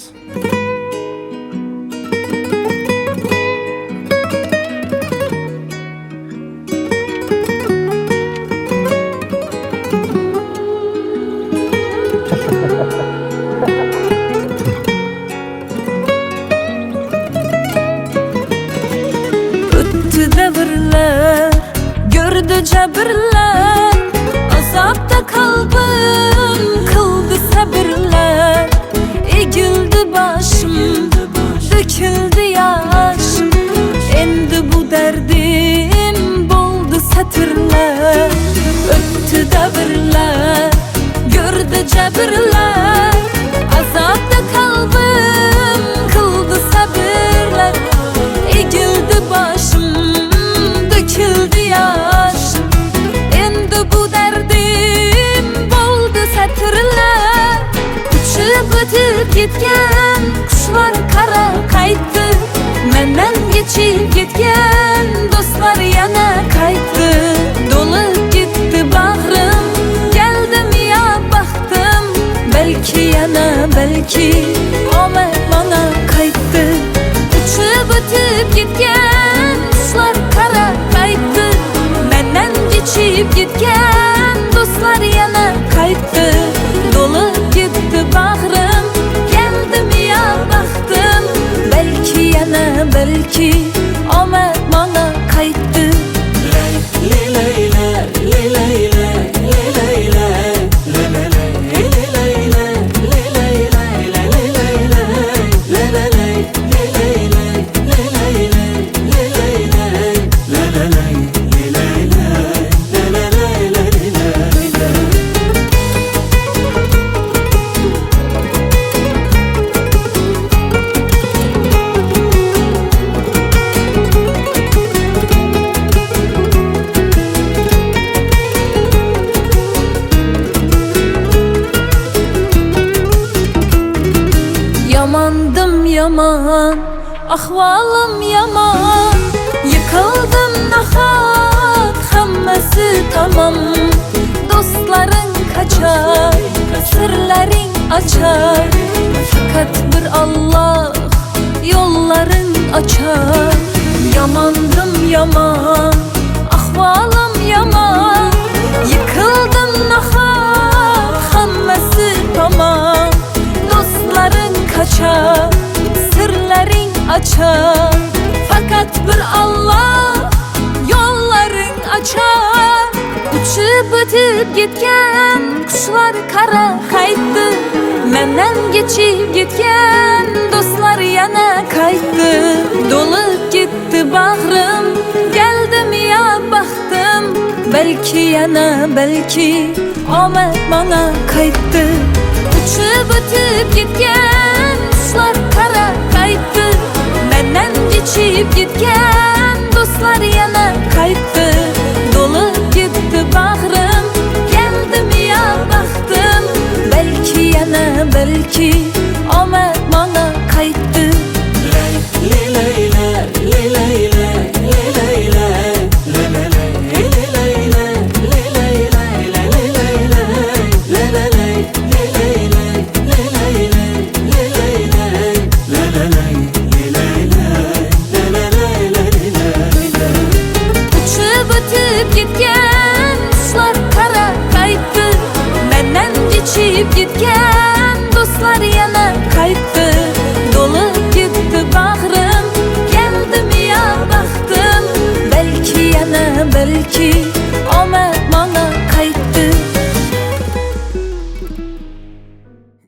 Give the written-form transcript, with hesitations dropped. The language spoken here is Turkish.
Öttü devirler, gördü cebirler, azapta kalbim kıldı sabırlar. Egildi başım, döküldü yaşım, endi bu derdim boldu satırlar. Öttü devirler, gördü cebirler, azapta kalbim kıldı sabırlar. Egildi başım, döküldü yaşım, endi bu derdim boldu satırlar. Uçup ötüp gitken kuşlar kara kaytdı, menden geçip gitken dostlar yana kaytdı. Dolup gitti bağrım, geldim ya baktım, belki yana belki omet bana kaytdı. Uçup ötüp gitken kuşlar kara kaytdı, menden geçip gitken dostlar yana kaytdı. Dolup gitti bağrım, geldim ya baktım, belki yana belki omet bana kaytdı. Yamandım yaman, ahvalım yaman, yıkıldım nahat, hammasi tamam. Dostların kaçar, sırların açar, fakat bir Allah yolların açar. Yamandım yaman, ahvalım yaman, yıkıldım nahat, hammasi tamam. Dostların kaçar, sırların açar, fakat bir Allah yolların açar. Uçup ötüp gitken kuşlar kara kaytdı, menden geçip gitken dostlar yana kaytdı. Dolup gitti bağrım, geldim ya baktım, belki yana belki omet bana kaytdı. Uçup ötüp gitken kuşlar kara kaytdı, menden geçip gitken dostlar yana kaytdı. Dolup gitti bağrım, geldim ya baktım, belki yana belki omet bana kaytdı. Uçup ötüp gitken kuşlar kara kaytdı, menden geçip gitken dostlar yana kaytdı. Dolup gitti bağrım, geldim ya baktım, belki yana belki